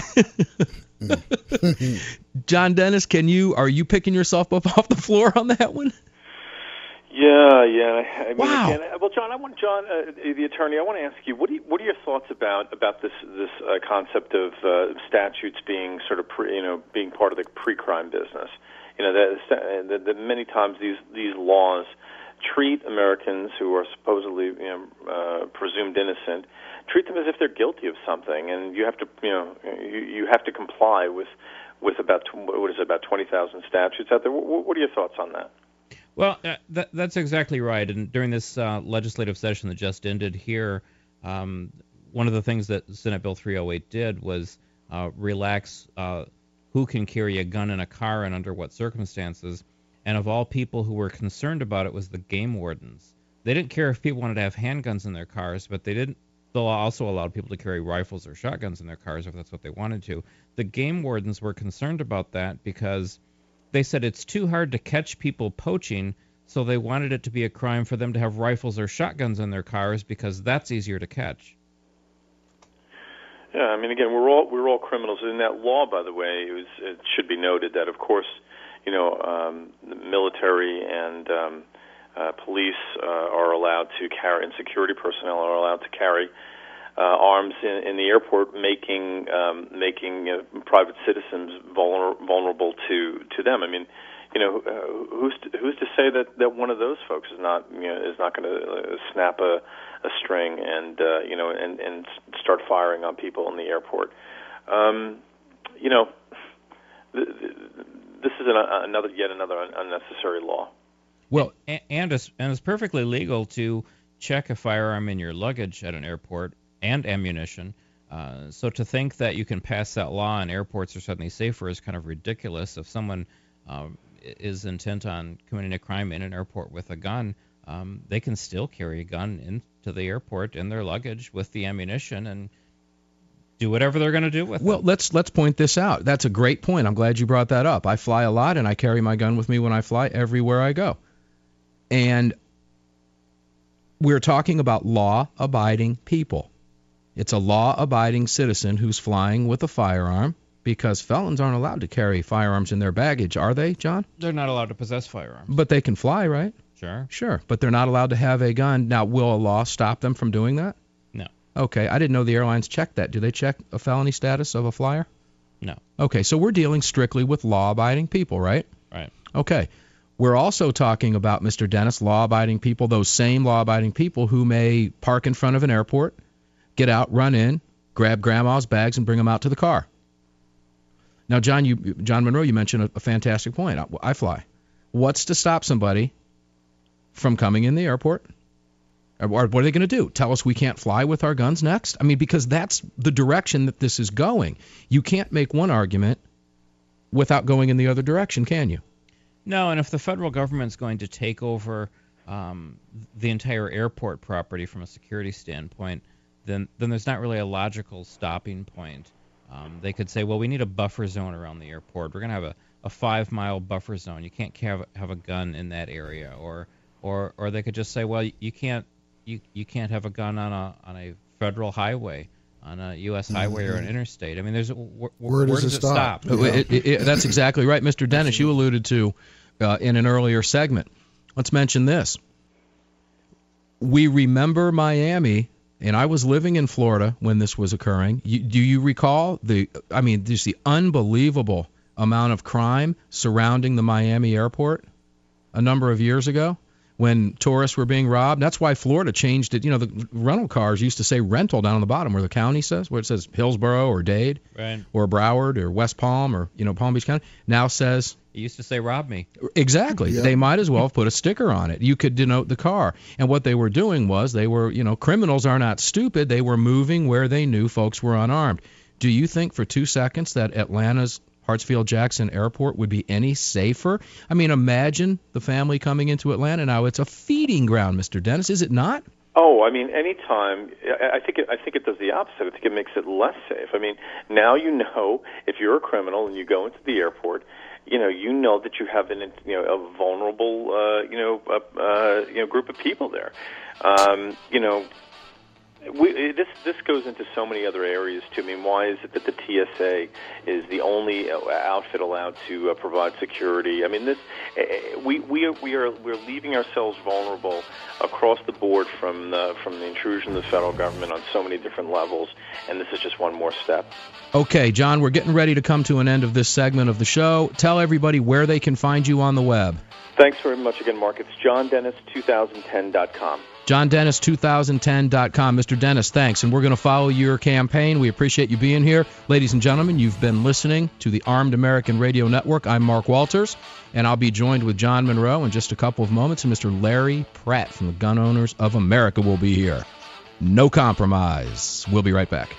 airports. John Dennis, can you are you picking yourself up off the floor on that one? Yeah, yeah. I mean, Wow. Again, well, John, I want John, uh, the attorney. I want to ask you, what do you, what are your thoughts about about this this uh, concept of uh, statutes being sort of pre, you know being part of the pre-crime business? You know, that, that, that many times these these laws treat Americans who are supposedly you know uh, presumed innocent, treat them as if they're guilty of something, and you have to you know you, you have to comply with with about what is it, about twenty thousand statutes out there. What, what are your thoughts on that? Well, uh, that, that's exactly right. And during this uh, legislative session that just ended here, um, one of the things that Senate Bill three oh eight did was uh, relax uh, who can carry a gun in a car and under what circumstances. And of all people who were concerned about it was the game wardens. They didn't care if people wanted to have handguns in their cars, but they didn't. They'll also allow people to carry rifles or shotguns in their cars if that's what they wanted to. The game wardens were concerned about that because they said it's too hard to catch people poaching, so they wanted it to be a crime for them to have rifles or shotguns in their cars because that's easier to catch. Yeah, I mean, again, we're all we're all criminals. In that law, by the way, it, was, it should be noted that, of course, you know, um, the military and um, uh, police uh, are allowed to carry, and security personnel are allowed to carry Uh, arms in, in the airport, making um, making uh, private citizens vulner- vulnerable to, to them. I mean, you know, uh, who's to, who's to say that, that one of those folks is not you know is not going to uh, snap a, a string and uh, you know and, and start firing on people in the airport? Um, you know, th- th- this is an, another yet another unnecessary law. Well, and, and it's and it's perfectly legal to check a firearm in your luggage at an airport and ammunition. Uh, so to think that you can pass that law and airports are suddenly safer is kind of ridiculous. If someone um, is intent on committing a crime in an airport with a gun, um, they can still carry a gun into the airport in their luggage with the ammunition and do whatever they're going to do with it. Well, let's let's point this out. That's a great point. I'm glad you brought that up. I fly a lot, and I carry my gun with me when I fly everywhere I go. And we're talking about law-abiding people. It's a law-abiding citizen who's flying with a firearm, because felons aren't allowed to carry firearms in their baggage, are they, John? They're not allowed to possess firearms. But they can fly, right? Sure. Sure, but they're not allowed to have a gun. Now, will a law stop them from doing that? No. Okay, I didn't know the airlines checked that. Do they check a felony status of a flyer? No. Okay, so we're dealing strictly with law-abiding people, right? Right. Okay. We're also talking about, Mister Dennis, law-abiding people, those same law-abiding people who may park in front of an airport, get out, run in, grab grandma's bags, and bring them out to the car. Now, John, you, John Monroe, you mentioned a, a fantastic point. I, I fly. What's to stop somebody from coming in the airport? Or what are they going to do? Tell us we can't fly with our guns next? I mean, because that's the direction that this is going. You can't make one argument without going in the other direction, can you? No, and if the federal government's going to take over um, the entire airport property from a security standpoint, then then there's not really a logical stopping point. Um, they could say, well, we need a buffer zone around the airport. We're going to have a, a five-mile buffer zone. You can't have, have a gun in that area. Or or or they could just say, well, you can't you, you can't have a gun on a on a federal highway, on a U S highway or an interstate. I mean, there's wh- wh- where, where does, does it stop? stop? Yeah. It, it, it, that's exactly right. Mister Dennis, you alluded to uh, in an earlier segment. Let's mention this. We remember Miami, and I was living in Florida when this was occurring. You, do you recall the, I mean, just the unbelievable amount of crime surrounding the Miami airport a number of years ago? when tourists were being robbed. That's why Florida changed it. You know, the rental cars used to say rental down on the bottom where the county says, where it says Hillsborough or Dade Right. or Broward or West Palm or, you know, Palm Beach County. Now says... It used to say rob me. Exactly. Yep. They might as well have put a sticker on it. You could denote the car. And what they were doing was they were, you know, criminals are not stupid. They were moving where they knew folks were unarmed. Do you think for two seconds that Atlanta's Hartsfield-Jackson Airport would be any safer? I mean, imagine the family coming into Atlanta now. It's a feeding ground, Mister Dennis, is it not? Oh, I mean, anytime. I think it, I think it does the opposite. I think it makes it less safe. I mean, now you know if you're a criminal and you go into the airport, you know, you know that you have an, you know, a vulnerable, uh, you know, uh, uh, you know, group of people there. Um, you know, we, this this goes into so many other areas too. I mean, why is it that the T S A is the only outfit allowed to uh, provide security? I mean, this uh, we we are we are we're leaving ourselves vulnerable across the board from the, from the intrusion of the federal government on so many different levels, and this is just one more step. Okay, John, we're getting ready to come to an end of this segment of the show. Tell everybody where they can find you on the web. Thanks very much again, Mark. It's john dennis two thousand ten dot com. john dennis two thousand ten dot com. Mister Dennis, thanks, and we're going to follow your campaign. We appreciate you being here. Ladies and gentlemen, you've been listening to the Armed American Radio Network. I'm Mark Walters, and I'll be joined with John Monroe in just a couple of moments, and Mister Larry Pratt from the Gun Owners of America will be here. No compromise. We'll be right back.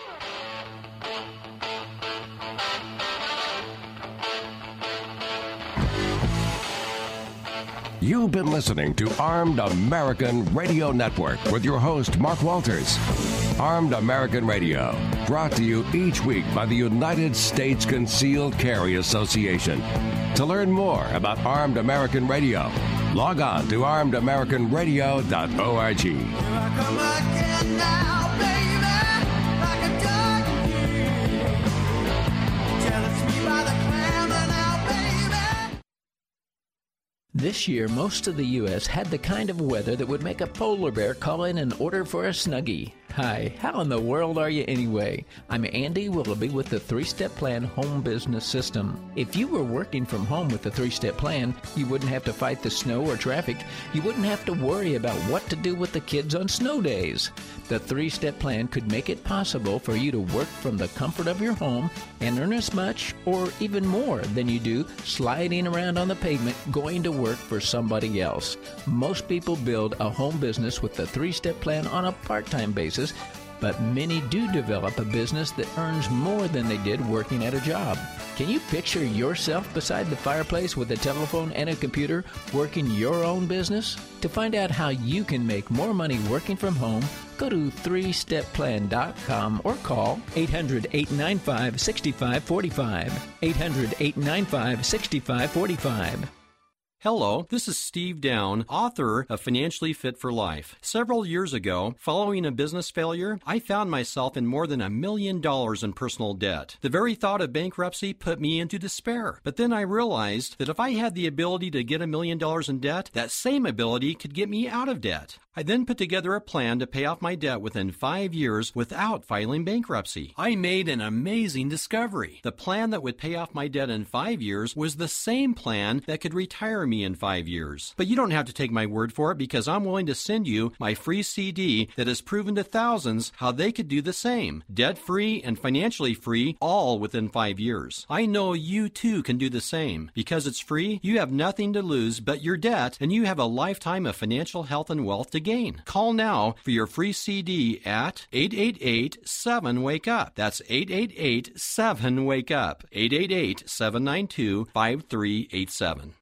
You've been listening to Armed American Radio Network with your host, Mark Walters. Armed American Radio, brought to you each week by the United States Concealed Carry Association. To learn more about Armed American Radio, log on to armed american radio dot org. This year, most of the U S had the kind of weather that would make a polar bear call in and order for a Snuggie. Hi, how in the world are you anyway? I'm Andy Willoughby with the three-Step Plan Home Business System. If you were working from home with the three-Step Plan, you wouldn't have to fight the snow or traffic. You wouldn't have to worry about what to do with the kids on snow days. The three-Step Plan could make it possible for you to work from the comfort of your home and earn as much or even more than you do sliding around on the pavement going to work for somebody else. Most people build a home business with the three-Step Plan on a part-time basis, but many do develop a business that earns more than they did working at a job. Can you picture yourself beside the fireplace with a telephone and a computer working your own business? To find out how you can make more money working from home, go to three step plan dot com or call eight hundred, eight nine five, six five four five, eight hundred, eight nine five, six five four five. Hello, this is Steve Down, author of Financially Fit for Life. Several years ago, following a business failure, I found myself in more than a million dollars in personal debt. The very thought of bankruptcy put me into despair. But then I realized that if I had the ability to get a million dollars in debt, that same ability could get me out of debt. I then put together a plan to pay off my debt within five years without filing bankruptcy. I made an amazing discovery. The plan that would pay off my debt in five years was the same plan that could retire me in five years. But you don't have to take my word for it, because I'm willing to send you my free C D that has proven to thousands how they could do the same. Debt-free and financially free, all within five years. I know you too can do the same. Because it's free, you have nothing to lose but your debt, and you have a lifetime of financial health and wealth to gain. Call now for your free C D at eight eight eight, seven, wake up. That's eight eight eight, seven, wake up. eight eight eight, seven nine two, five three eight seven.